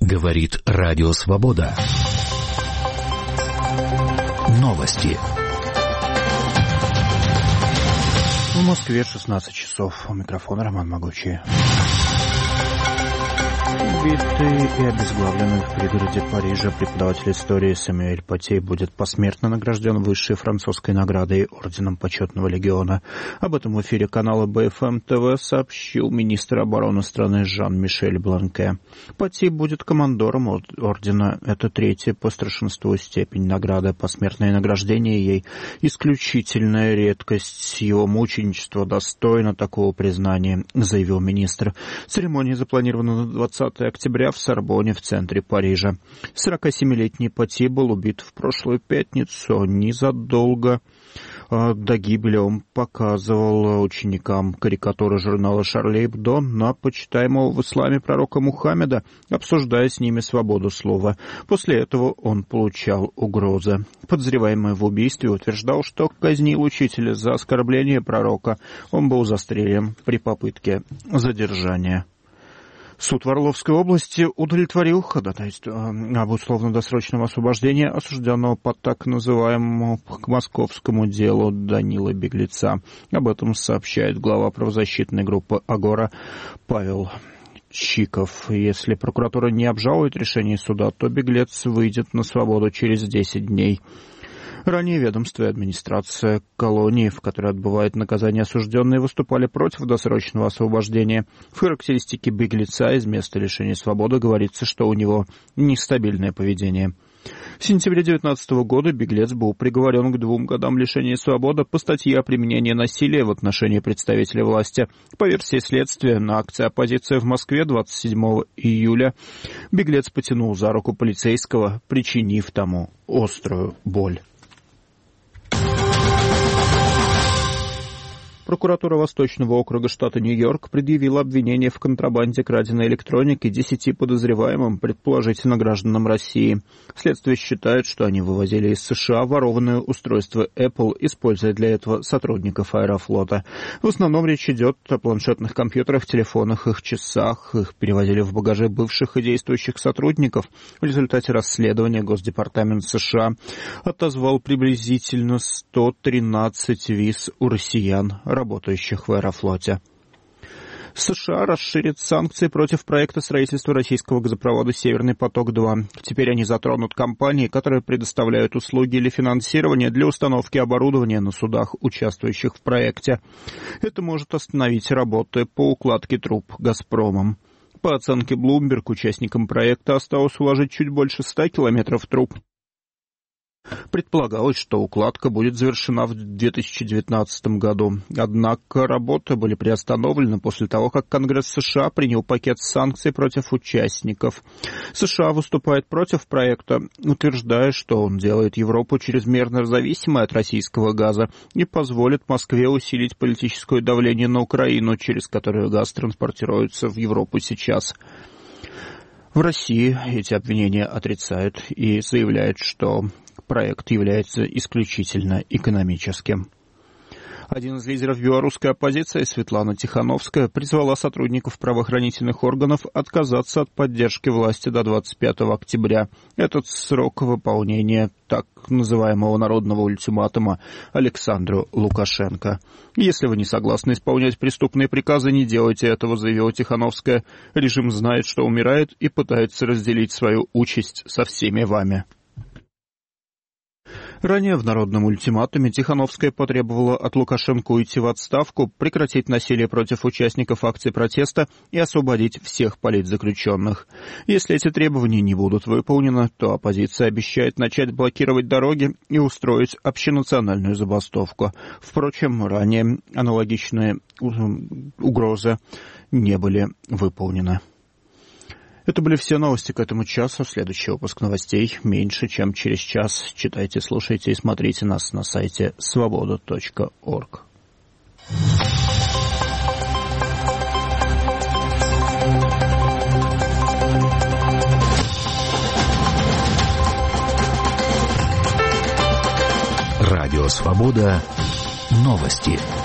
Говорит Радио Свобода. Новости. В Москве 16 часов. У микрофона Роман Могучий. Убитый и обезглавленный в пригороде Парижа преподаватель истории Сэмюэль Патти будет посмертно награжден высшей французской наградой Орденом Почетного Легиона. Об этом в эфире канала БФМ ТВ сообщил министр обороны страны Жан-Мишель Бланке. Патти будет командором ордена. Это третья по старшинству степень награды. Посмертное награждение ей исключительная редкость. Его мученичество достойно такого признания, заявил министр. Церемония запланирована на 20 октября в Сорбонне в центре Парижа. 47-летний Патти был убит в прошлую пятницу. Незадолго до гибели он показывал ученикам карикатуры журнала «Шарли Эбдо» на почитаемого в исламе пророка Мухаммеда, обсуждая с ними свободу слова. После этого он получал угрозы. Подозреваемый в убийстве утверждал, что казнил учителя за оскорбление пророка. Он был застрелен при попытке задержания. Суд в Орловской области удовлетворил ходатайство об условно-досрочном освобождении осужденного по так называемому московскому делу Данила Беглеца. Об этом сообщает глава правозащитной группы «Агора» Павел Чиков. Если прокуратура не обжалует решение суда, то Беглец выйдет на свободу через 10 дней. Ранее ведомство и администрация колонии, в которой отбывает наказание осужденные, выступали против досрочного освобождения. В характеристике Беглеца из места лишения свободы говорится, что у него нестабильное поведение. В сентябре 2019 года Беглец был приговорен к 2 годам лишения свободы по статье о применении насилия в отношении представителей власти. По версии следствия, на акции оппозиции в Москве 27 июля Беглец потянул за руку полицейского, причинив тому острую боль. Прокуратура Восточного округа штата Нью-Йорк предъявила обвинение в контрабанде краденой электроники 10 подозреваемым, предположительно гражданам России. Следствие считает, что они вывозили из США ворованные устройства Apple, используя для этого сотрудников Аэрофлота. В основном речь идет о планшетных компьютерах, телефонах, их часах. Их перевозили в багаже бывших и действующих сотрудников. В результате расследования Госдепартамент США отозвал приблизительно 113 виз у россиян, работающих в Аэрофлоте. США расширит санкции против проекта строительства российского газопровода «Северный поток-2». Теперь они затронут компании, которые предоставляют услуги или финансирование для установки оборудования на судах, участвующих в проекте. Это может остановить работы по укладке труб «Газпромом». По оценке Bloomberg, участникам проекта осталось уложить чуть больше 100 километров труб. Предполагалось, что укладка будет завершена в 2019 году. Однако работы были приостановлены после того, как Конгресс США принял пакет санкций против участников. США выступает против проекта, утверждая, что он делает Европу чрезмерно зависимой от российского газа и позволит Москве усилить политическое давление на Украину, через которую газ транспортируется в Европу сейчас. В России эти обвинения отрицают и заявляют, что проект является исключительно экономическим. Один из лидеров белорусской оппозиции, Светлана Тихановская, призвала сотрудников правоохранительных органов отказаться от поддержки власти до 25 октября. Этот срок выполнения так называемого народного ультиматума Александру Лукашенко. «Если вы не согласны исполнять преступные приказы, не делайте этого», заявила Тихановская. «Режим знает, что умирает, и пытается разделить свою участь со всеми вами». Ранее в народном ультиматуме Тихановская потребовала от Лукашенко уйти в отставку, прекратить насилие против участников акций протеста и освободить всех политзаключенных. Если эти требования не будут выполнены, то оппозиция обещает начать блокировать дороги и устроить общенациональную забастовку. Впрочем, ранее аналогичные угрозы не были выполнены. Это были все новости к этому часу. Следующий выпуск новостей меньше, чем через час. Читайте, слушайте и смотрите нас на сайте svoboda.org. Радио Свобода. Новости.